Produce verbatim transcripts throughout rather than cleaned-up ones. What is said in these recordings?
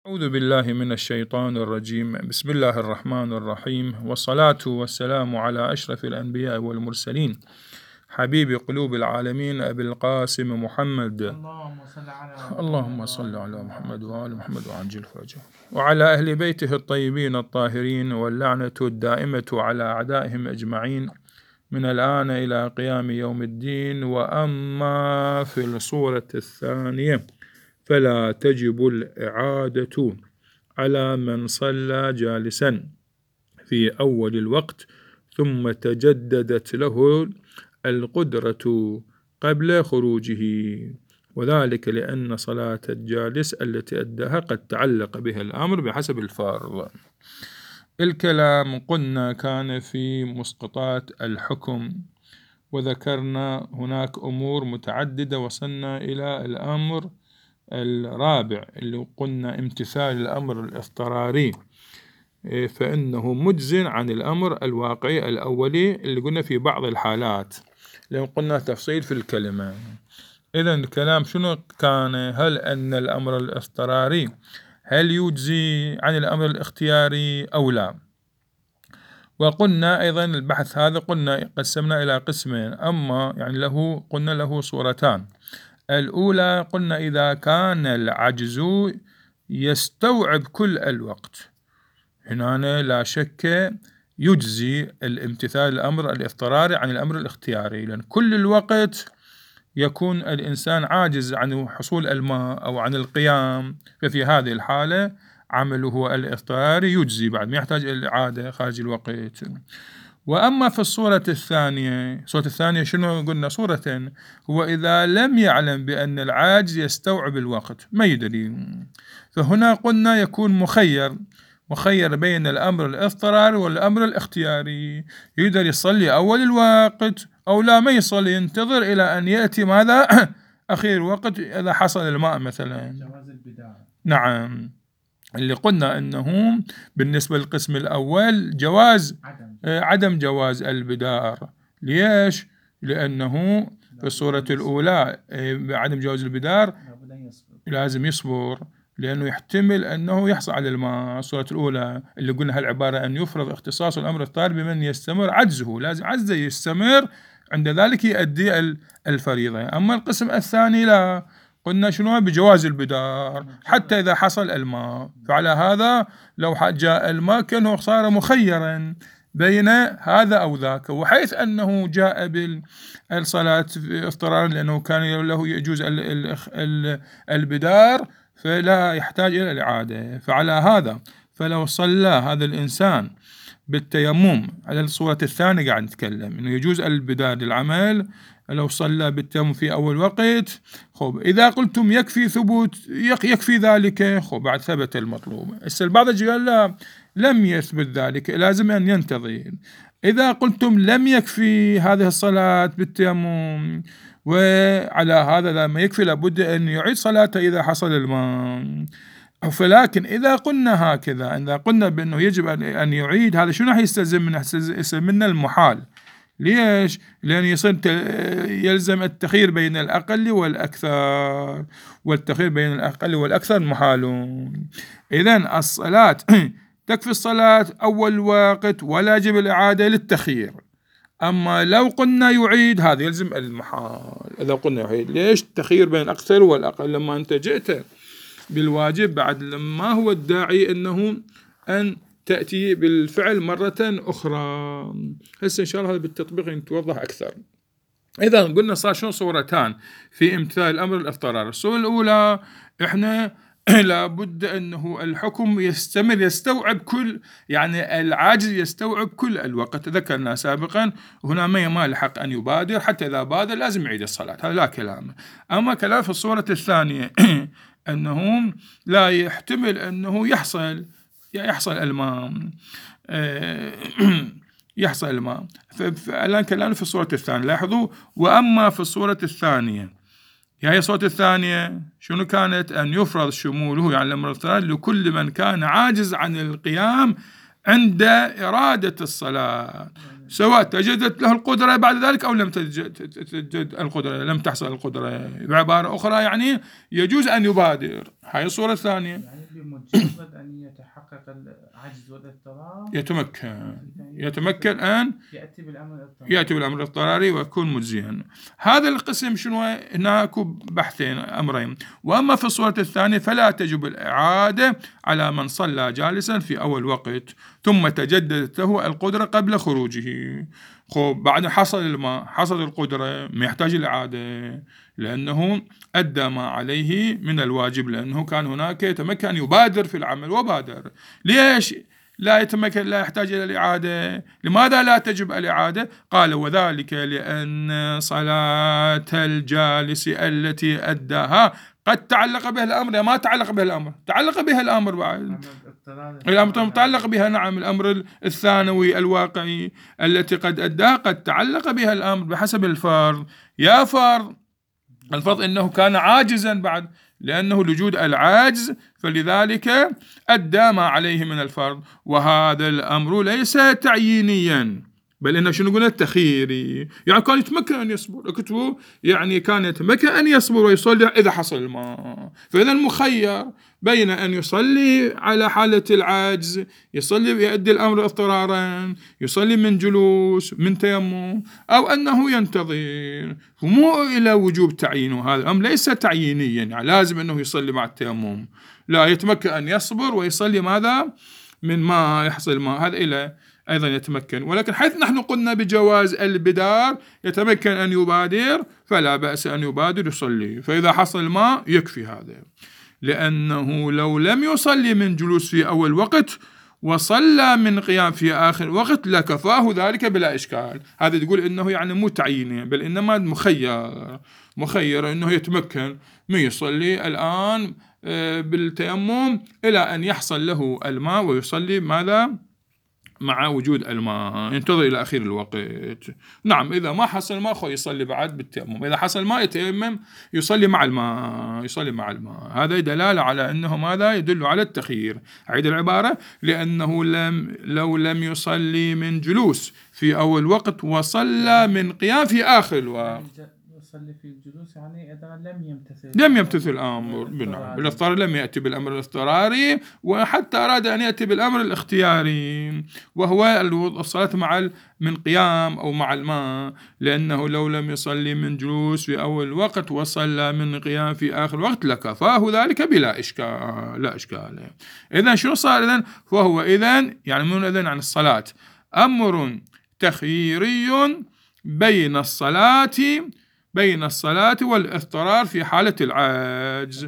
أعوذ بالله من الشيطان الرجيم. بسم الله الرحمن الرحيم، والصلاة والسلام على أشرف الأنبياء والمرسلين، حبيب قلوب العالمين أبي القاسم محمد. اللهم صل على اللهم صل على محمد وآل محمد وعجل فرجه، وعلى أهل بيته الطيبين الطاهرين، واللعنة الدائمة على أعدائهم أجمعين من الآن إلى قيام يوم الدين. وأما في الصورة الثانية فلا تجب الإعادة على من صلى جالسا في أول الوقت ثم تجددت له القدرة قبل خروجه، وذلك لأن صلاة الجالس التي أداها قد تعلق بها الأمر بحسب الفرض. الكلام قلنا كان في مسقطات الحكم، وذكرنا هناك أمور متعددة، وصلنا إلى الأمر الرابع اللي قلنا امتثال الأمر الاضطراري، فإنه مجز عن الأمر الواقعي الأولي اللي قلنا في بعض الحالات، لأن قلنا تفصيل في الكلمة. إذن الكلام شنو كان؟ هل أن الأمر الاضطراري هل يجزي عن الأمر الاختياري أو لا؟ وقلنا أيضا البحث هذا قلنا قسمنا إلى قسمين، أما يعني له قلنا له صورتان. الأولى قلنا إذا كان العجز يستوعب كل الوقت، هنا لا شك يجزي الامتثال الأمر الاضطراري عن الأمر الاختياري، لأن كل الوقت يكون الإنسان عاجز عن حصول الماء أو عن القيام، ففي هذه الحالة عمله الاضطراري يجزي بعد ما يحتاج إلى الإعادة خارج الوقت. وأما في الصورة الثانية، الصورة الثانية شنو قلنا؟ صورة هو إذا لم يعلم بأن العاجز يستوعب الوقت، ما يدري، فهنا قلنا يكون مخير مخير بين الأمر الاضطراري والأمر الاختياري، يقدر يصلي أول الوقت أو لا ما يصلي، ينتظر إلى أن يأتي ماذا؟ أخير الوقت إذا حصل الماء مثلا. جواز البداية. نعم، اللي قلنا أنه بالنسبة للقسم الأول جواز عدم. عدم جواز البدار. ليش؟ لأنه في الصورة الأولى عدم جواز البدار لازم يصبر، لأنه يحتمل أنه يحصل على الماء. الصورة الأولى اللي قلنا هالعبارة أن يفرض اختصاص الأمر الطارئ بمن يستمر عجزه، لازم عجزه يستمر، عند ذلك يؤدي الفريضة. أما القسم الثاني لا، قلنا شنو؟ بجواز البدار حتى إذا حصل الماء، فعلى هذا لو جاء الماء كأنه صار مخيرا بين هذا أو ذاك، وحيث أنه جاء بالصلاة اضطرارا لأنه كان له يجوز البدار فلا يحتاج إلى الإعادة. فعلى هذا فلو صلى هذا الإنسان بالتيمم، على الصورة الثانية قاعد نتكلم إنه يجوز البدار للعمل، لو صلى بالتيمم في أول وقت، خب إذا قلتم يكفي ثبوت يكفي ذلك، خب بعد ثبت المطلوب. هسه البعض قال لا، لم يثبت ذلك، لازم أن ينتظر. إذا قلتم لم يكفي هذه الصلاة بالتيمم، وعلى هذا لما يكفي لابد أن يعيد صلاته إذا حصل الماء. فلكن إذا قلنا هكذا، إذا قلنا بأنه يجب أن يعيد، هذا شنو يستلزم منه؟ يستلزم منه المحال. ليش؟ لأن يصير يلزم التخيير بين الأقل والأكثر، والتخيير بين الأقل والأكثر محال. إذن الصلاة تكفي الصلاة أول وقت ولا يجب الإعادة للتخيير. أما لو قلنا يعيد هذا يلزم المحال. إذا قلنا يعيد، ليش؟ التخيير بين الأكثر والأقل. لما أنت جئت بالواجب بعد ما هو الداعي أنه أن تأتي بالفعل مرة أخرى. هسه إن شاء الله هذا بالتطبيق يتوضح أكثر. إذا قلنا صار شنو صورتان في امتثال الأمر الاضطراري. الصورة الأولى إحنا لابد أنه الحكم يستمر يستوعب كل، يعني العاجز يستوعب كل الوقت، ذكرنا سابقا. هنا ما يمال حق أن يبادر، حتى إذا بادر لازم يعيد الصلاة، هذا لا كلام. أما كلام في الصورة الثانية أنه لا يحتمل أنه يحصل يحصل الماء يحصل الماء فالآن كلام في الصورة الثانية. لاحظوا، وأما في الصورة الثانية، هي الصورة الثانية شنو كانت؟ أن يفرض شموله، يعني الأمر الاضطراري لكل من كان عاجز عن القيام عند إرادة الصلاة، سواء تجدت له القدرة بعد ذلك أو لم تجد القدرة، لم تحصل القدرة. بعبارة أخرى يعني يجوز أن يبادر. هاي الصورة الثانية. مجرد أن يتحقق العجز والاضطرار يتمكن يتمكن أن يأتي بالأمر الاضطراري يأتي بالأمر الاضطراري ويكون مجزيا. هذا القسم شنو؟ هناك بحثين أمرين. وأما في الصورة الثانية فلا تجب الإعادة على من صلى جالسا في أول وقت ثم تجددت له القدرة قبل خروجه. خب بعد حصل الماء حصل القدرة ما يحتاج الإعادة لأنه أدى ما عليه من الواجب، لأنه كان هناك يتمكن يبادر في العمل وبادر. ليش لا يتمكن لا يحتاج إلى الإعادة؟ لماذا لا تجب الإعادة؟ قال وذلك لأن صلاة الجالس التي أداها قد تعلق بها الأمر. ما تعلق بها الأمر، تعلق بها الأمر بعد الأمر متعلق بها. نعم الأمر الثانوي الواقعي التي قد أداها قد تعلق بها الأمر بحسب الفرض. يا فرض الفرض إنه كان عاجزا بعد، لأنه لوجود العاجز فلذلك أدى ما عليه من الفرض. وهذا الأمر ليس تعيينيا بل إنه شنو نقول التخييري، يعني كان يتمكن أن يصبر. اكتبوا يعني كان يتمكن أن يصبر ويصلي إذا حصل الماء. فإذا المخير بين أن يصلي على حالة العجز، يصلي يؤدي الأمر اضطرارا، يصلي من جلوس من تيمم، أو أنه ينتظر. مو إلى وجوب تعيين. هذا الأمر ليس تعيينيا يعني لازم أنه يصلي مع التيمم، لا يتمكن أن يصبر ويصلي ماذا من ما يحصل ما هذا إلى أيضا يتمكن. ولكن حيث نحن قلنا بجواز البدار يتمكن أن يبادر فلا بأس أن يبادر يصلي، فإذا حصل ما يكفي هذا. لأنه لو لم يصلي من جلوس في أول وقت وصلى من قيام في آخر وقت لكفاه ذلك بلا إشكال. هذا تقول إنه يعني مو تعييني بل إنما مخير مخير إنه يتمكن من يصلي الآن بالتيمم إلى أن يحصل له الماء ويصلي ماذا مع وجود الماء، ينتظر إلى أخير الوقت. نعم إذا ما حصل الماء خو يصلي بعد بالتيمم، إذا حصل الماء يتيمم يصلي مع الماء يصلي مع الماء. هذا دلالة على أنه ماذا يدل على التخيير. أعيد العبارة: لأنه لم لو لم يصلي من جلوس في أول وقت وصلى من قيام في آخر الوقت. يصلي في الجلوس يعني إذا لم يمتثل لم يمتثل الأمر بالاضطرار، لم يأتي بالأمر الاضطراري، وحتى أراد أن يأتي بالأمر الاختياري وهو الصلاة مع من قيام أو مع الماء. لأنه لو لم يصلي من جلوس في أول وقت وصلى من قيام في آخر وقت لكفاه ذلك بلا إشكال لا إشكال. إذن شو صار؟ إذن فهو إذن يعني من إذن عن الصلاة أمر تخييري بين الصلاة بين الصلاة والاضطرار في حالة العاجز.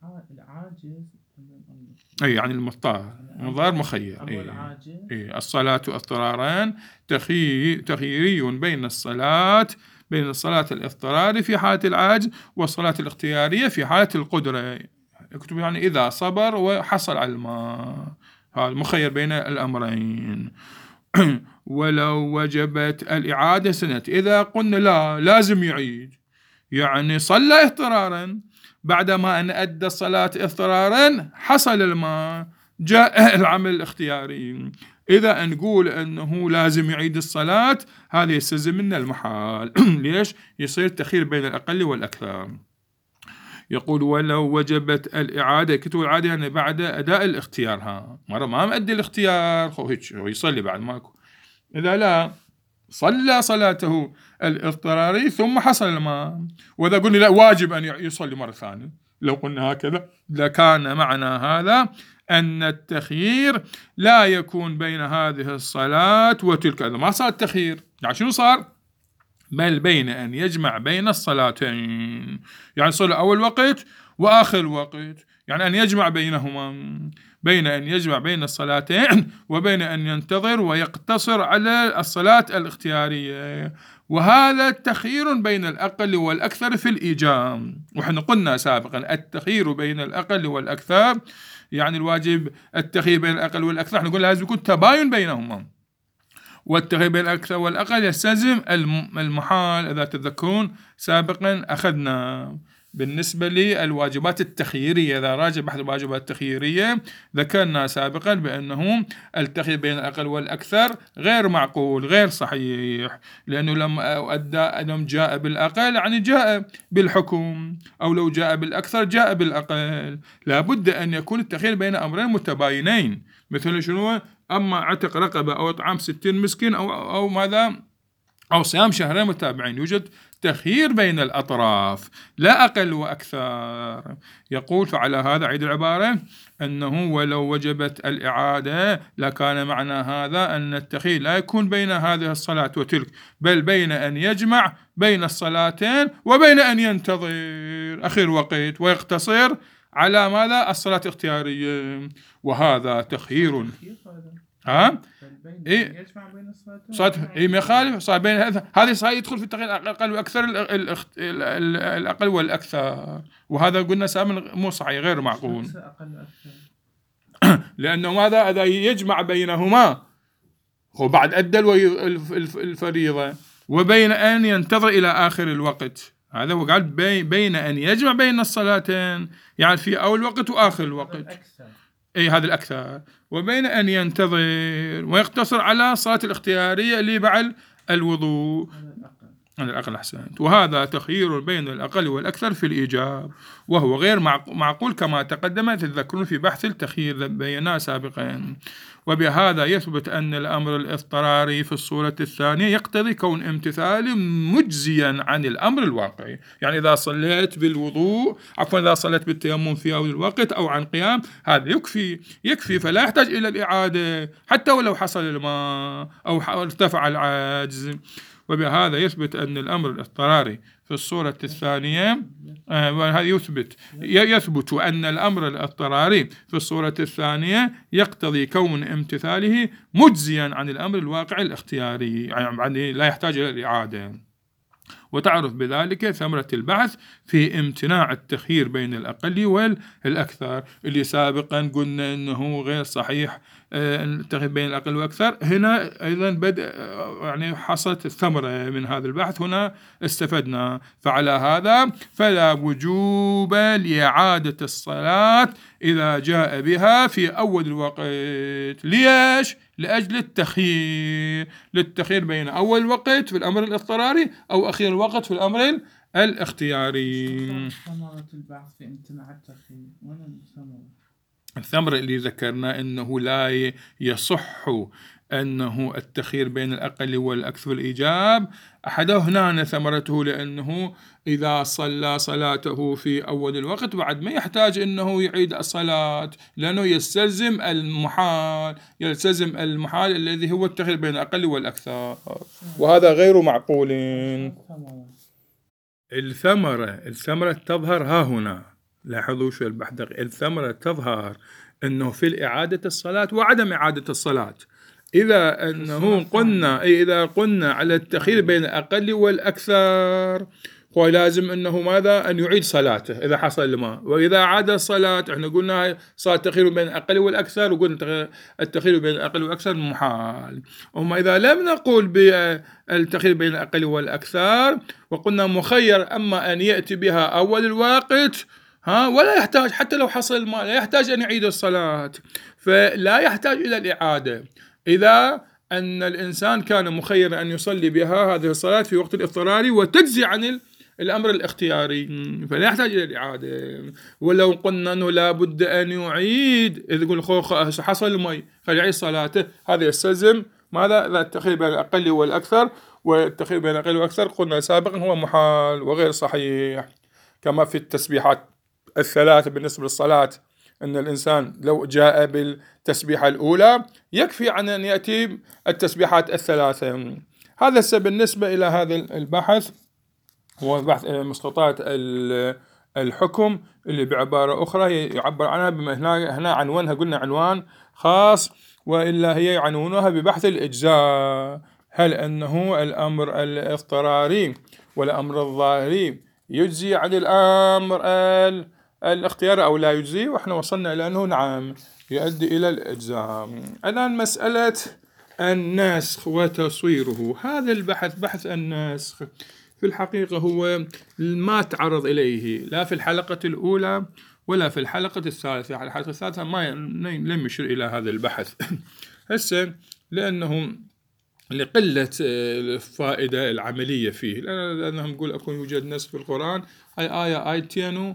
أي يعني المضطر مضطر مخير. أي. أي الصلاة اضطراران تخي... تخييري بين الصلاة بين الصلاة الاضطراري في حالة العاجز والصلاة الاختيارية في حالة القدرة. اكتب يعني إذا صبر وحصل على الماء، هذا مخير بين الأمرين. ولو وجبت الإعادة سنة، إذا قلنا لا لازم يعيد يعني صلى اضطرارا بعدما أن أدى الصلاة اضطرارا حصل الماء جاء العمل الاختياري، إذا نقول أنه لازم يعيد الصلاة هذا يستلزم منا المحال. ليش؟ يصير تخيير بين الأقل والأكثر. يقول ولو وجبت الإعادة، كتب العادة يعني بعد أداء الاختيار. ها مرة ما مأدي الاختيار هو هيك هو يصلي بعد ماكو. إذا لا صلى صلاته الاضطراري ثم حصل الماء، وإذا قلنا لا واجب أن يصلي مرة ثانية لو قلنا هكذا لكان معنى هذا أن التخيير لا يكون بين هذه الصلاة وتلك. هذا ما صار التخيير، يعني شنو صار؟ بل بين أن يجمع بين الصلاتين، يعني صلى أول وقت وآخر وقت، يعني أن يجمع بينهما، بين أن يجمع بين الصلاتين وبين أن ينتظر ويقتصر على الصلاة الاختيارية. وهذا تخيير بين الأقل والأكثر في الإيجام. وحنا قلنا سابقا التخيير بين الأقل والأكثر يعني الواجب التخيير بين الأقل والأكثر احنا قلنا لازم يكون تباين بينهما، والتخيير بين الأكثر والأقل يستلزم المحال. إذا تذكرون سابقا أخذنا بالنسبة للواجبات التخييرية، إذا راجع بحث الواجبات التخييرية ذكرنا سابقا بأنه التخيير بين الأقل والأكثر غير معقول غير صحيح، لأنه لما أدى لم جاء بالأقل يعني جاء بالحكم، أو لو جاء بالأكثر جاء بالأقل. لابد أن يكون التخيير بين أمرين متباينين، مثل شنو؟ أما عتق رقبة أو إطعام ستين مسكين أو أو ماذا أو صيام شهرين متابعين، يوجد تخيير بين الأطراف لا أقل وأكثر. يقول فعلى هذا عيد العبارة أنه ولو وجبت الإعادة لكان معنى هذا أن التخيير لا يكون بين هذه الصلاة وتلك، بل بين أن يجمع بين الصلاتين وبين أن ينتظر آخر وقت ويقتصر على ماذا؟ الصلاة الاختيارية، وهذا تخيير. ها؟ إيه يجمع بين الصلاتين صلاة إيه ما يخالف صار بين هذا هذه صار يدخل في التخيير الأقل والأكثر الأقل والأكثر، وهذا قلنا سابقا مو صحيح غير معقول. لأنه ماذا؟ إذا يجمع بينهما هو بعد أدى الفريضة وبين أن ينتظر إلى آخر الوقت، هذا هو قال بين أن يجمع بين الصلاتين يعني في أول وقت وآخر الوقت، أي هذا الأكثر، وبين أن ينتظر ويقتصر على صلاة الاختيارية اللي بعد الوضوء على الأقل أحسنت. وهذا تخيير بين الأقل والأكثر في الإيجاب، وهو غير معقول كما تقدم تذكرون في بحث التخيير بيناه سابقا. وبهذا يثبت أن الأمر الاضطراري في الصورة الثانية يقتضي كون امتثال مجزيا عن الأمر الواقعي، يعني إذا صليت بالوضوء عفوا إذا صليت بالتيمم في أول الوقت أو عن قيام هذا يكفي يكفي فلا يحتاج إلى الإعادة حتى ولو حصل الماء أو ارتفع العجز. وبهذا يثبت أن الأمر الاضطراري في الصورة الثانية وهذا آه يثبت يثبت أن الأمر الاضطراري في الصورة الثانية يقتضي كون امتثاله مجزيا عن الأمر الواقع الاختياري، يعني لا يحتاج إلى الإعادة. وتعرف بذلك ثمرة البحث في امتناع التخيير بين الأقل والأكثر اللي سابقا قلنا أنه غير صحيح التخيير بين الأقل والأكثر. هنا أيضا بدأ يعني حصلت الثمرة من هذا البحث، هنا استفدنا. فعلى هذا فلا وجوب لإعادة الصلاة إذا جاء بها في أول الوقت. ليش؟ لأجل التخيير للتخيير بين أول الوقت في الأمر الاضطراري أو أخير الوقت في الأمر الاختياري. ثمرة البحث في امتناع التخيير وين الثمرة؟ الثمرة اللي ذكرنا أنه لا يصح أنه التخيير بين الأقل والأكثر الإيجاب. أحده هنا ثمرته لأنه إذا صلى صلاته في أول الوقت بعد ما يحتاج أنه يعيد الصلاة، لأنه يستلزم المحال يستلزم المحال الذي هو التخيير بين الأقل والأكثر، وهذا غير معقول. الثمرة الثمرة تظهر ها هنا، لاحظوا شو البحث. الثمرة تظهر أنه في الإعادة الصلاة وعدم إعادة الصلاة. إذا أنه قلنا أي إذا قلنا على التخيير بين الأقل والأكثر هو لازم أنه ماذا؟ أن يعيد صلاته إذا حصل الماء. وإذا عاد الصلاة إحنا قلنا صار التخيير بين الأقل والأكثر، وقلنا التخيير بين الأقل والأكثر محال. أما إذا لم نقول بالتخيير بين الأقل والأكثر وقلنا مخير أما أن يأتي بها أول الوقت ها ولا يحتاج حتى لو حصل الماء لا يحتاج أن يعيد الصلاة، فلا يحتاج إلى الإعادة. إذا أن الإنسان كان مخيرا أن يصلي بها هذه الصلاة في وقت الاضطراري وتجزي عن الأمر الاختياري فلا يحتاج إلى الإعادة. ولو قلنا أنه لا بد أن يعيد، إذا يقول حصل الماء فليعيد صلاته، هذا يستلزم ماذا؟ لا التخيير بين الأقل والأكثر، والتخيير بين الأقل والأكثر قلنا سابقا هو محال وغير صحيح. كما في التسبيحات الثلاثة بالنسبة للصلاة أن الإنسان لو جاء بالتسبيحة الأولى يكفي عن أن يأتي التسبيحات الثلاثة. هذا بالنسبة إلى هذا البحث هو بحث مستطاعة الحكم اللي بعبارة أخرى يعبر عنها بما هنا, هنا عنوانها قلنا عنوان خاص، وإلا هي يعنونها ببحث الإجزاء. هل أنه الأمر الاضطراري والأمر الظاهري يجزي عن الأمر الاختيار أو لا يجزي؟ وإحنا وصلنا إلى أنه نعم يؤدي إلى الإجزاء. الآن مسألة النسخ وتصويره، هذا البحث بحث النسخ في الحقيقة هو ما تعرض إليه لا في الحلقة الأولى ولا في الحلقة الثالثة. الحلقة الثالثة ما لم يشير إلى هذا البحث هسه لأنه لقلة الفائدة العملية فيه، لأنهم يقول أكون يوجد نص في القرآن أي آية آيتين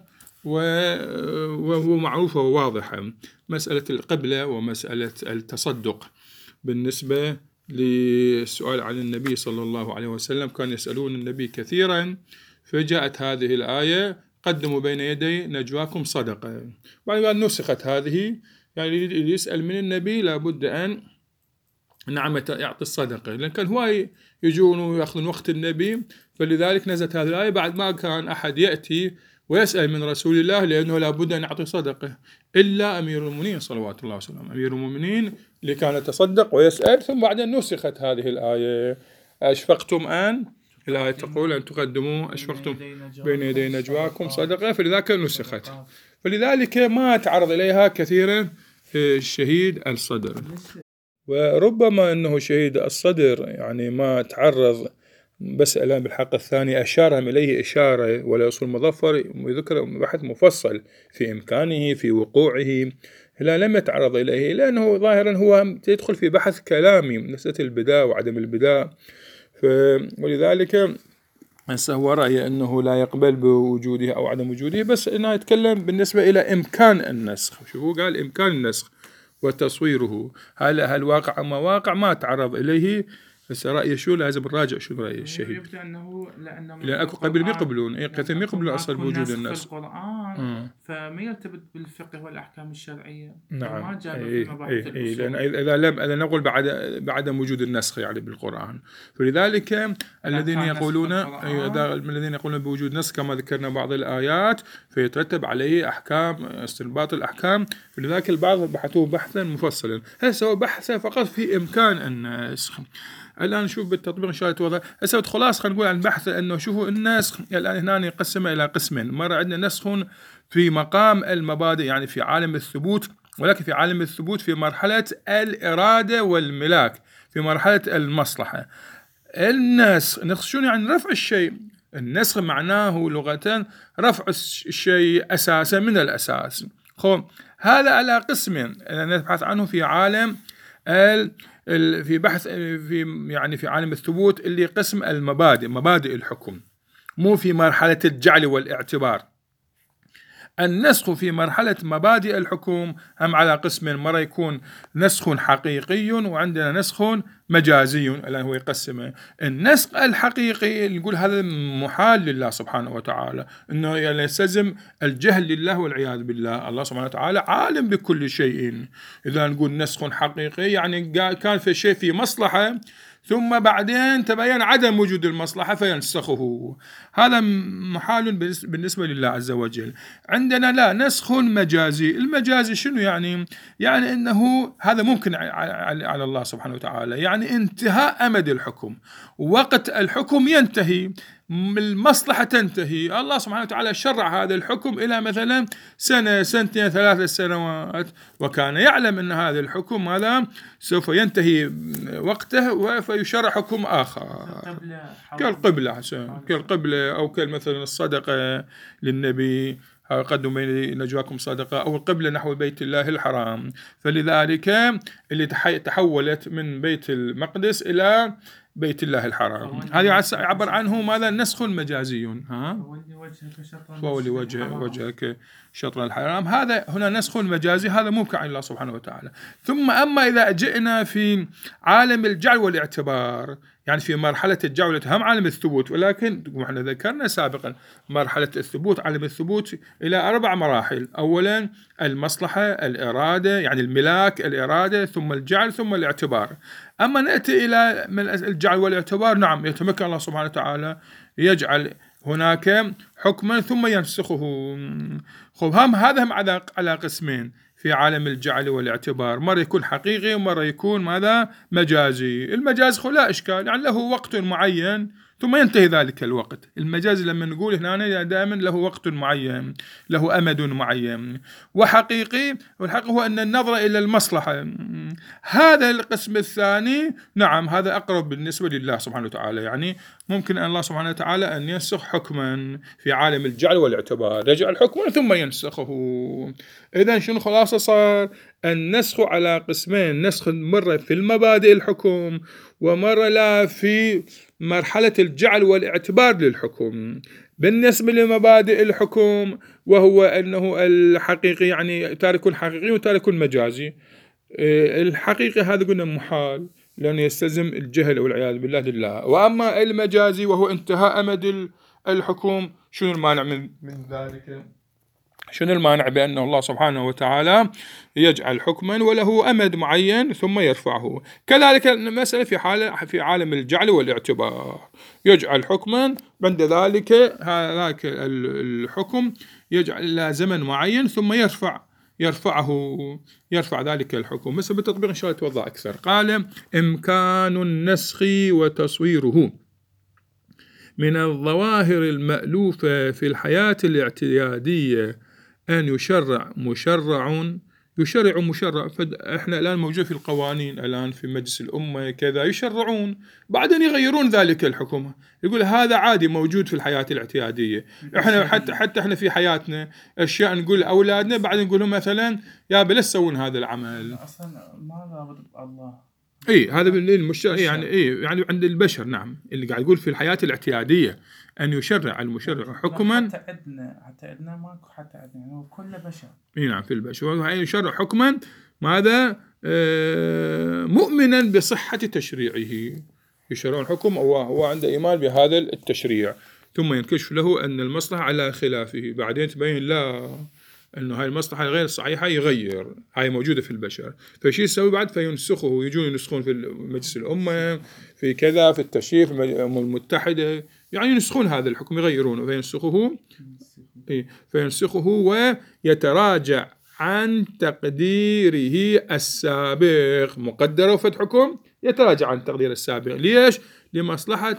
وهو معروفة وواضحة، مسألة القبلة ومسألة التصدق. بالنسبة للسؤال عن النبي صلى الله عليه وسلم كان يسألون النبي كثيرا، فجاءت هذه الآية قدموا بين يدي نجواكم صدقة، بعد ما نسخت هذه يعني اللي يسأل من النبي لابد أن نعم يعطي الصدقة، لأن كان هواي يجون ويأخذون وقت النبي، فلذلك نزلت هذه الآية بعد ما كان أحد يأتي ويسأل من رسول الله لأنه لابد أن يعطي صدقة إلا أمير المؤمنين صلوات الله وسلامه، أمير المؤمنين اللي كان يتصدق ويسأل. ثم بعدين نسخت هذه الآية أشفقتم أن الآية تقول أن تقدموا أشفقتم بين يدي نجواكم صدقة، فلذلك نسخت، فلذلك ما تعرض إليها كثيرا الشهيد الصدر. وربما أنه شهيد الصدر يعني ما تعرض، بس الآن بالحلقة الثانية أشارهم إليه إشارة ولا يصل مظفر ويذكر بحث مفصل في إمكانه في وقوعه، لا لم يتعرض إليه لأنه ظاهرا هو يدخل في بحث كلامي من مسألة البداء وعدم البداء، ولذلك هو رأي أنه لا يقبل بوجوده أو عدم وجوده، بس أنه يتكلم بالنسبة إلى إمكان النسخ. شوفوا قال إمكان النسخ وتصويره، هل هل واقع أما واقع ما تعرض إليه. بس رأي شو لازم نراجع شو رأي الشهيد، لأنه لأنه لأن أكو قبل بيقبلون إيه كثير يقبلون أصل بوجود النسخ في القرآن، فما يرتبط بالفقه والأحكام الشرعية. نعم ما جاب إيه في مباحث إيه إيه لأن الأصول. إذا لم إذا نقول بعد بعدم وجود النسخ يعني بالقرآن، فلذلك الذين يقولون إذا الذين يقولون بوجود نسخ كما ذكرنا بعض الآيات فيترتب عليه أحكام استنباط الأحكام، فلذلك البعض بحثوه بحثا مفصلا. هسه هو بحث فقط في إمكان النسخ. الآن نشوف بالتطبيق إن شاء الله توضح. هسه خلاص خلينا نقول عن البحث إنه شوفوا النسخ الآن هنا يقسم إلى قسمين. مرة عندنا نسخ في مقام المبادئ يعني في عالم الثبوت، ولكن في عالم الثبوت في مرحلة الإرادة والملاك في مرحلة المصلحة. النسخ نسخ شنو يعني؟ رفع الشيء. النسخ معناه لغة رفع الشيء أساسا من الأساس. خو هذا على قسمين نبحث عنه في عالم ال في بحث في يعني في عالم الثبوت اللي قسم المبادئ مبادئ الحكم، مو في مرحلة الجعل والاعتبار. النسخ في مرحلة مبادئ الحكم هم على قسم، مرة يكون نسخ حقيقي وعندنا نسخ مجازي. الآن هو يقسمه. النسخ الحقيقي نقول هذا محال لله سبحانه وتعالى، إنه يعني يستلزم الجهل لله والعياذ بالله. الله سبحانه وتعالى عالم بكل شيء. إذا نقول نسخ حقيقي يعني كان في شيء في مصلحة ثم بعدين تبين عدم وجود المصلحة فينسخه، هذا محال بالنسبة لله عز وجل. عندنا لا نسخ مجازي. المجازي شنو يعني؟ يعني إنه هذا ممكن على الله سبحانه وتعالى، يعني انتهاء أمد الحكم، وقت الحكم ينتهي، المصلحة تنتهي، الله سبحانه وتعالى شرع هذا الحكم إلى مثلا سنة سنتين ثلاث سنوات، وكان يعلم أن هذا الحكم هذا سوف ينتهي وقته فيشرع حكم آخر كالقبلة كالقبلة أو كالمثلا الصدقة للنبي قدموا بين نجواكم صدقة، أو القبلة نحو بيت الله الحرام. فلذلك اللي تحولت من بيت المقدس إلى بيت الله الحرام هذا يعبر عنه ماذا؟ نسخ مجازي. ها فولي وجه وجهك شطر الحرام، هذا هنا نسخ مجازي، هذا ممكن عن الله سبحانه وتعالى. ثم أما إذا جئنا في عالم الجعل والاعتبار، يعني في مرحلة الجعل هم عالم الثبوت، ولكن احنا ذكرنا سابقا مرحلة الثبوت عالم الثبوت إلى أربع مراحل. أولا المصلحة، الإرادة يعني الملاك، الإرادة، ثم الجعل، ثم الاعتبار. أما نأتي إلى الجعل والاعتبار، نعم يتمكن الله سبحانه وتعالى يجعل هناك حكما ثم ينسخه. خب هم هذا هم على قسمين في عالم الجعل والاعتبار، مرة يكون حقيقي ومرة يكون ماذا؟ مجازي. المجاز لا إشكال، يعني له وقت معين ثم ينتهي ذلك الوقت. المجاز لما نقول هنا دائما له وقت معين، له أمد معين. وحقيقي، والحق هو أن النظر إلى المصلحة. هذا القسم الثاني نعم هذا أقرب بالنسبة لله سبحانه وتعالى. يعني ممكن أن الله سبحانه وتعالى أن ينسخ حكما في عالم الجعل والاعتبار، يجعل حكما ثم ينسخه. إذن شنو خلاصة صار؟ النسخ على قسمين، نسخ مرة في المبادئ الحكم ومرة لا في مرحلة الجعل والاعتبار للحكم. بالنسبة لمبادئ الحكم وهو أنه الحقيقي يعني تارك حقيقي وتارك مجازي. الحقيقي هذا قلنا محال لأنه يستلزم الجهل والعياذ بالله لله. وأما المجازي وهو انتهاء أمد الحكم، شنو المانع من, من ذلك؟ شنو المانع بأنه الله سبحانه وتعالى يجعل حكما وله أمد معين ثم يرفعه؟ كذلك المسألة في حال في عالم الجعل والاعتبار، يجعل حكما عند ذلك هذاك الحكم يجعل له زمن معين ثم يرفع يرفعه يرفع ذلك الحكم. مثل بالتطبيق إن شاء الله توضح أكثر. قال إمكان النسخ وتصويره من الظواهر المألوفة في الحياة الاعتيادية أن يشرع مشرع يشرع مشرع. فإحنا الآن موجود في القوانين الآن في مجلس الأمة كذا يشرعون، بعدين يغيرون ذلك الحكم، يقول هذا عادي موجود في الحياة الاعتيادية. إحنا حتى حتى إحنا في حياتنا أشياء نقول لأولادنا بعدين نقول لهم مثلا يا بلا تسوون هذا العمل. أصلا ما رابط الله. إيه هذا بالمشرع يعني إيه يعني عند البشر. نعم اللي قاعد يقول في الحياة الاعتيادية أن يشرع المشرع حكما. حتى عندنا حتى عندنا ماكو حتى عندنا يعني كل بشر. إيه نعم في البشر يشرع حكما ماذا آه مؤمنا بصحة تشريعه. يشرع الحكم هو هو عنده إيمان بهذا التشريع ثم ينكشف له أن المصلحة على خلافه، بعدين تبين لا أنه هاي المصلحة غير صحيحة يغير، هاي موجودة في البشر. فشي يسوي بعد فينسخه، يجون ينسخون في مجلس الأمة في كذا في التشريع في الأمم المتحدة يعني ينسخون هذا الحكم يغيرونه فينسخه إيه فينسخه ويتراجع عن تقديره السابق. مقدر وفد حكم يتراجع عن تقدير السابق. ليش؟ لمصلحة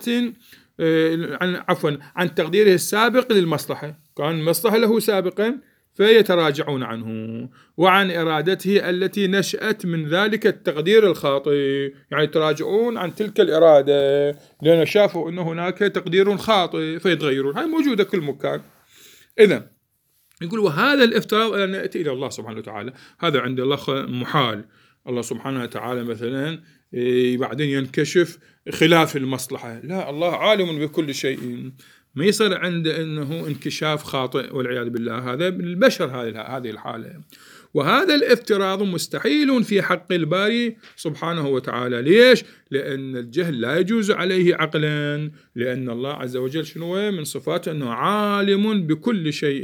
عن عفوا عن تقديره السابق للمصلحة، كان مصلحة له سابقا فيتراجعون عنه وعن إرادته التي نشأت من ذلك التقدير الخاطئ. يعني يتراجعون عن تلك الإرادة لأن شافوا أن هناك تقدير خاطئ فيتغيرون. هاي موجودة كل مكان. إذن يقول وهذا الافتراض أن نأتي إلى الله سبحانه وتعالى هذا عند الله محال. الله سبحانه وتعالى مثلا بعدين ينكشف خلاف المصلحة، لا الله عالم بكل شيء، ما يصير عند أنه انكشاف خاطئ والعياذ بالله. هذا من البشر هذه الحالة. وهذا الافتراض مستحيل في حق الباري سبحانه وتعالى. ليش؟ لأن الجهل لا يجوز عليه عقلا، لأن الله عز وجل شنو من صفاته أنه عالم بكل شيء،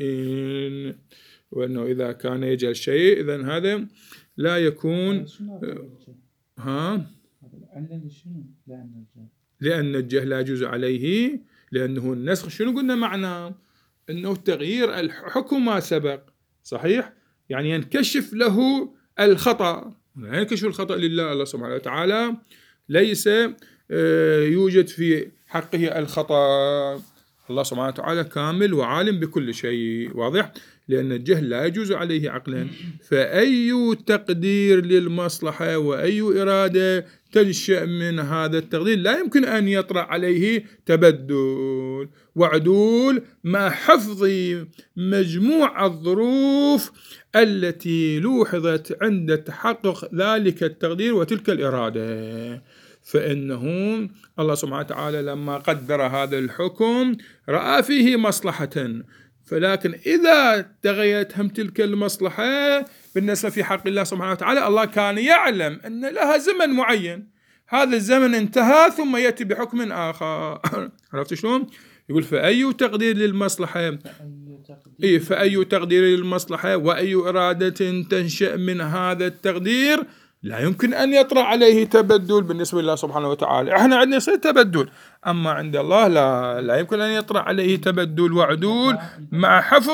وأنه إذا كان يجهل شيء إذن هذا لا يكون ها لأن الجهل لا يجوز عليه، لأنه النسخ شنو قلنا معناه أنه تغيير الحكم ما سبق صحيح، يعني ينكشف له الخطأ. ينكشف الخطأ لله الله سبحانه وتعالى ليس يوجد في حقه الخطأ. الله سبحانه وتعالى كامل وعالم بكل شيء واضح، لأن الجهل لا يجوز عليه عقلا. فأي تقدير للمصلحة وأي إرادة تنشأ من هذا التقدير لا يمكن أن يطرأ عليه تبدل وعدول مع حفظ مجموع الظروف التي لوحظت عند تحقق ذلك التقدير وتلك الإرادة. فإنه الله سبحانه وتعالى لما قدر هذا الحكم رأى فيه مصلحة، فلكن إذا تغيرت هم تلك المصلحة بالنسبة في حق الله سبحانه وتعالى، الله كان يعلم أن لها زمن معين، هذا الزمن انتهى ثم يأتي بحكم آخر. عرفت شلون؟ يقول فأي تقدير للمصلحة إيه فأي تقدير للمصلحة وأي إرادة تنشأ من هذا التقدير لا يمكن أن يطرأ عليه تبدل بالنسبة لله سبحانه وتعالى. إحنا عندنا يصير تبدل، أما عند الله لا لا يمكن أن يطرأ عليه تبدل وعدول مع حفظ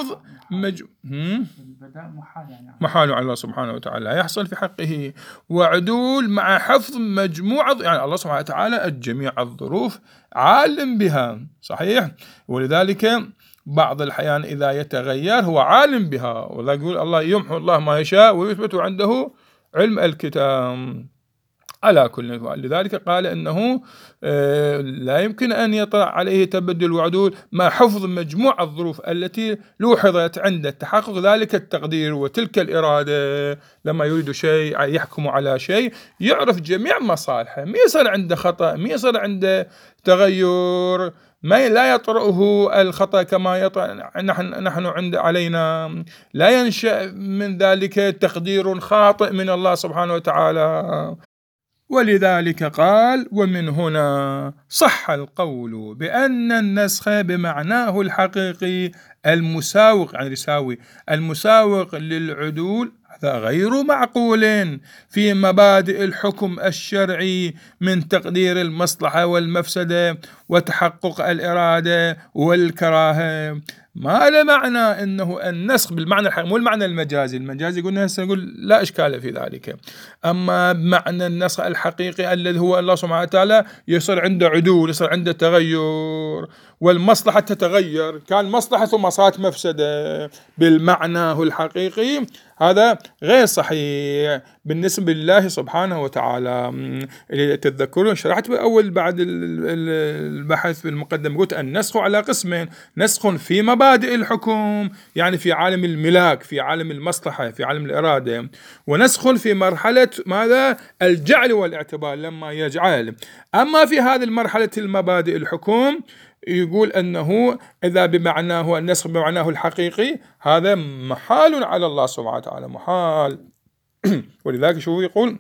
مج... هم؟ البداء محال يعني محال على الله سبحانه وتعالى يحصل في حقه، وعدول مع حفظ مجموعة، يعني الله سبحانه وتعالى الجميع الظروف عالم بها، صحيح. ولذلك بعض الأحيان إذا يتغير هو عالم بها، ولا يقول الله يمحو الله ما يشاء ويثبت عنده علم الكتاب. على كل، لذلك قال إنه لا يمكن أن يطرأ عليه تبدل وعدول مع حفظ مجموع الظروف التي لوحظت عند تحقق ذلك التقدير وتلك الإرادة. لما يريد شيء يحكم على شيء يعرف جميع مصالحه، ما يصير عنده خطأ، ما يصير عنده تغير، ما لا يطرأه الخطأ كما يطرأ نحن نحن عند علينا، لا ينشأ من ذلك تقدير خاطئ من الله سبحانه وتعالى. ولذلك قال: ومن هنا صح القول بأن النسخ بمعناه الحقيقي المساوق، يعني يساوي المساوق للعدول، هذا غير معقول في مبادئ الحكم الشرعي من تقدير المصلحة والمفسدة وتحقق الإرادة والكراهة. ما له معنى أنه النسخ بالمعنى الحقيقي، مو المعنى المجازي. المجازي قلنا هسه نقول لا إشكال في ذلك، أما معنى النسخ الحقيقي الذي هو الله سبحانه وتعالى يصير عنده عدول، يصير عنده تغير، والمصلحة تتغير، كان مصلحة ثم صارت مفسدة بالمعنى الحقيقي، هذا غير صحيح بالنسبة لله سبحانه وتعالى. اللي تتذكرون شرحت بأول بعد البحث في المقدمة قلت النسخ على قسمين: نسخ في مبادئ الحكم، يعني في عالم الملاك، في عالم المصلحة، في عالم الإرادة، ونسخ في مرحلة ماذا؟ الجعل والاعتبار، لما يجعل. أما في هذه المرحلة المبادئ الحكم يقول أنه إذا بمعناه النسخ بمعناه الحقيقي هذا محال على الله سبحانه وتعالى، محال. ولذلك شو يقول: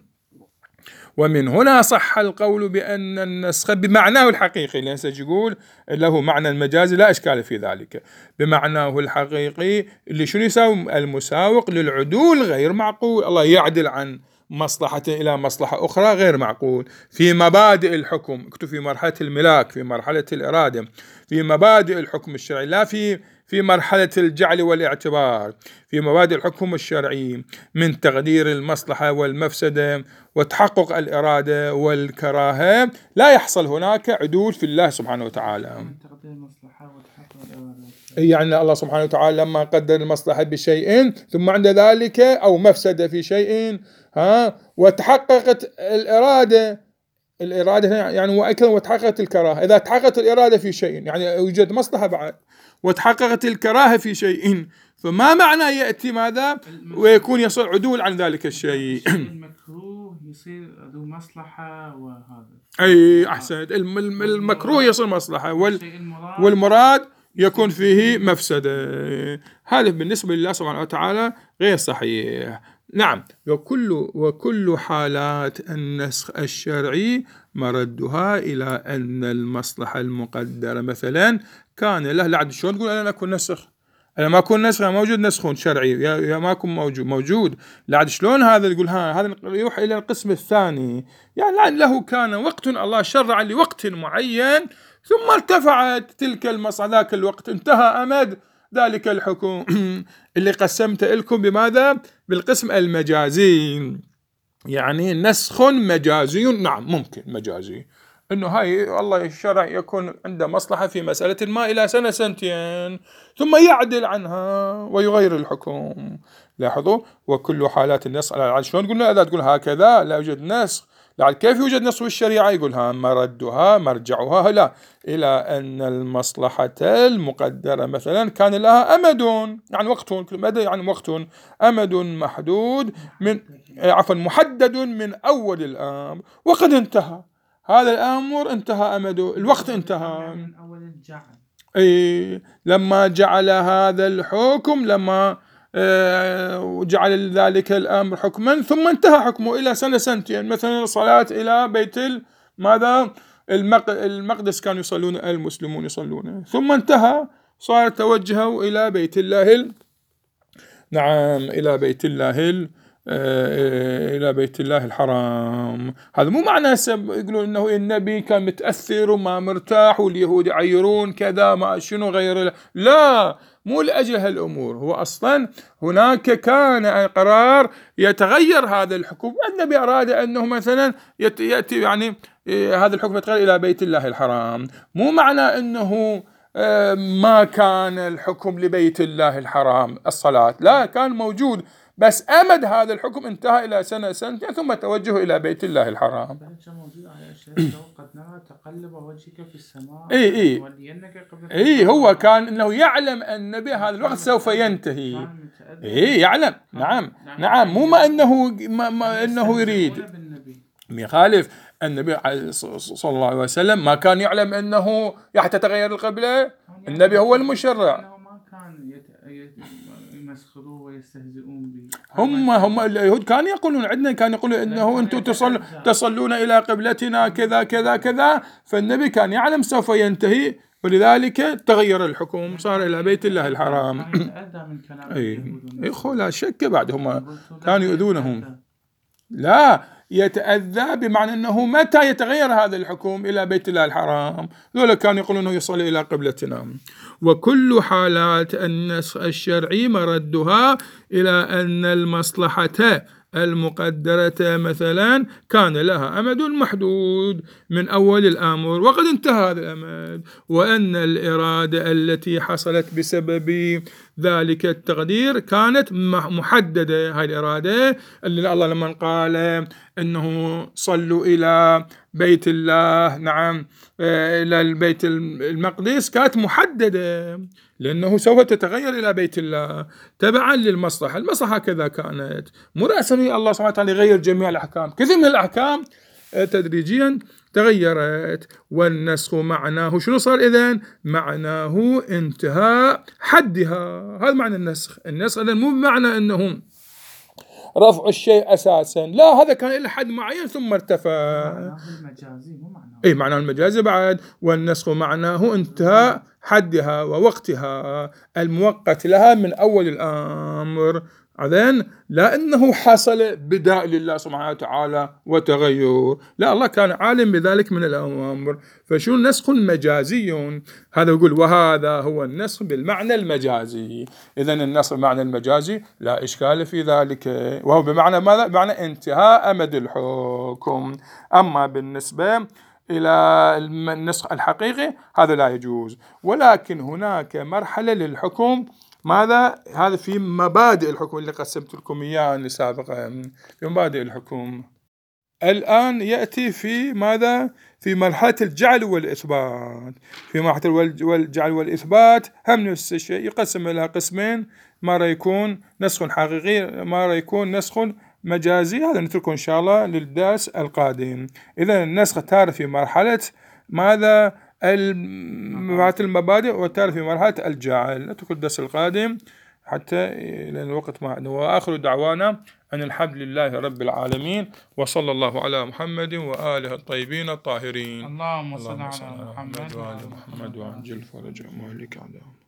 ومن هنا صح القول بأن النسخ بمعناه الحقيقي، لأن يقول له معنى المجازي لا إشكال في ذلك، بمعناه الحقيقي اللي شنو يساوي؟ المساوق للعدول غير معقول، الله يعدل عن مصلحة إلى مصلحة أخرى غير معقول في مبادئ الحكم. اكتب في مرحلة الملاك، في مرحلة الإرادة، في مبادئ الحكم الشرعي، لا في في مرحلة الجعل والاعتبار، في مبادئ الحكم الشرعي من تقدير المصلحة والمفسدة وتحقق الإرادة والكراهة، لا يحصل هناك عدول في الله سبحانه وتعالى. تقدير المصلحة وتحقق الإرادة، يعني الله سبحانه وتعالى لما قدر المصلحة بشيء ثم عند ذلك أو مفسدة في شيء ها وتحققت الإرادة، الإرادة يعني وأكثر، وتحققت الكراهة. إذا تحققت الإرادة في شيء يعني يوجد مصلحة بعد، وتحققت الكراهة في شيء، فما معنى يأتي ماذا ويكون يصل عدول عن ذلك الشيء؟ المكروه يصير ذو مصلحة، وهذا أي أحسنت، المكروه يصير مصلحة والمراد يكون فيه مفسدة. هذا بالنسبة لله سبحانه وتعالى غير صحيح. نعم، وكل وكل حالات النسخ الشرعي مردها إلى أن المصلحة المقدرة مثلا كان له لعد. شلون تقول أنا أكون نسخ؟ أنا ما أكون نسخ موجود نسخ شرعي يا, يا ما أكون موجود موجود لعد. شلون هذا تقول؟ ها هذا يروح إلى القسم الثاني، يعني له كان وقت الله شرع لوقت معين ثم ارتفعت تلك المصلحة، ذاك الوقت انتهى أمد ذلك الحكم اللي قسمت لكم بماذا؟ بالقسم المجازي، يعني نسخ مجازي. نعم ممكن مجازي، إنه هاي الله الشرع يكون عنده مصلحة في مسألة ما إلى سنة سنتين ثم يعدل عنها ويغير الحكم. لاحظوا، وكل حالات النسخ على شلون قلنا إذا تقول هكذا لا يوجد نسخ، لا كيف يوجد نسخ الشريعة؟ يقولها مردها مرجعها لا إلى أن المصلحة المقدرة مثلا كان لها أمد، يعني وقت، مدى يعني وقت، أمد محدود من عفوا محدد من أول الأمر وقد انتهى هذا الأمر، انتهى أمده، الوقت انتهى من أول الجعل. أي لما جعل هذا الحكم، لما وجعل ذلك الأمر حكما ثم انتهى حكمه إلى سنة سنتين، مثلا الصلاة إلى بيت ماذا المقدس كانوا يصلون المسلمون يصلون، ثم انتهى صار توجهوا إلى بيت الله، نعم إلى بيت الله إلى بيت الله الحرام. هذا مو معنى يقولون إنه النبي كان متأثر وما مرتاح واليهود يعيرون كذا ما شنو غير، لا، مو لأجل هالأمور، هو أصلا هناك كان قرار يتغير هذا الحكم. النبي أراد أنه مثلا يأتي يعني هذا الحكم يتغير إلى بيت الله الحرام، مو معنى أنه ما كان الحكم لبيت الله الحرام الصلاة، لا، كان موجود، بس أمد هذا الحكم انتهى إلى سنة سنتين ثم توجه إلى بيت الله الحرام. قد نرى تقلب وجهك في السماء. إيه إيه إيه هو كان إنه يعلم أن بهذا الوقت سوف ينتهي. إيه يعلم، نعم نعم، مو ما أنه ما, ما أنه يريد يخالف. النبي صلى الله عليه وسلم ما كان يعلم أنه تتغير القبلة، النبي هو المشرع. يمسخرون ويستهزئون به. هم هم اليهود كانوا يقولون عندنا، كانوا يقولون انه انتم تصل تصلون الى قبلتنا كذا كذا كذا، فالنبي كان يعلم سوف ينتهي، ولذلك تغير الحكم صار الى بيت الله الحرام. اي اخو لا شك بعد هم كانوا يؤذونهم، لا يتأذى بمعنى أنه متى يتغير هذا الحكم إلى بيت الله الحرام، ذولا كانوا يقولون أنه يصلي إلى قبلتنا. وكل حالات النسخ الشرعي مردها إلى أن المصلحة المقدرة مثلا كان لها أمد محدود من أول الأمر وقد انتهى هذا الأمد، وأن الإرادة التي حصلت بسبب ذلك التقدير كانت محددة. هاي الإرادة اللي الله لما قال إنه صلوا إلى بيت الله، نعم إلى البيت المقدس، كانت محددة لأنه سوف تتغير إلى بيت الله تبعا للمصلحة. المصلحة كذا كانت، مو رأسا الله سبحانه وتعالى يغير جميع الأحكام، كثير من الأحكام تدريجيا تغيرت. والنسخ معناه شنو صار إذن؟ معناه انتهاء حدها، هذا معنى النسخ. النسخ إذن مو بمعنى أنه رفع الشيء أساسا، لا، هذا كان إلى حد معين ثم ارتفع. معناه المجازي مو معناه إيه معناه المجازي بعد. والنسخ معناه انتهاء حدها ووقتها المؤقت لها من أول الأمر، عذن لا أنه حصل بداء لله سبحانه وتعالى وتغير، لا، الله كان عالم بذلك من الأمر. فشو نسخ مجازي، هذا يقول وهذا هو النسخ بالمعنى المجازي. إذن النسخ بالمعنى المجازي لا إشكال في ذلك، وهو بمعنى ماذا؟ بمعنى انتهاء أمد الحكم. أما بالنسبة إلى النسخ الحقيقي هذا لا يجوز. ولكن هناك مرحلة للحكم، ماذا؟ هذا في مبادئ الحكم اللي قسمت لكم إياه سابقا، في مبادئ الحكم. الآن يأتي في ماذا؟ في مرحلة الجعل والإثبات. في مرحلة الجعل والإثبات هم نفس الشيء، يقسم إلى قسمين، مرة يكون نسخ حقيقي، مرة يكون نسخ مجازي. هذا نتركه إن شاء الله للدرس القادم. إذا النسخ تارة في مرحلة ماذا؟ مرحلة المبادئ، وتارة في مرحلة الجعل. نترك الدرس القادم حتى لأن الوقت ما عندنا. وآخر دعوانا أن الحمد لله رب العالمين، وصلى الله على محمد وآله الطيبين الطاهرين. اللهم صل على محمد وآل محمد وعجل فرج مالك على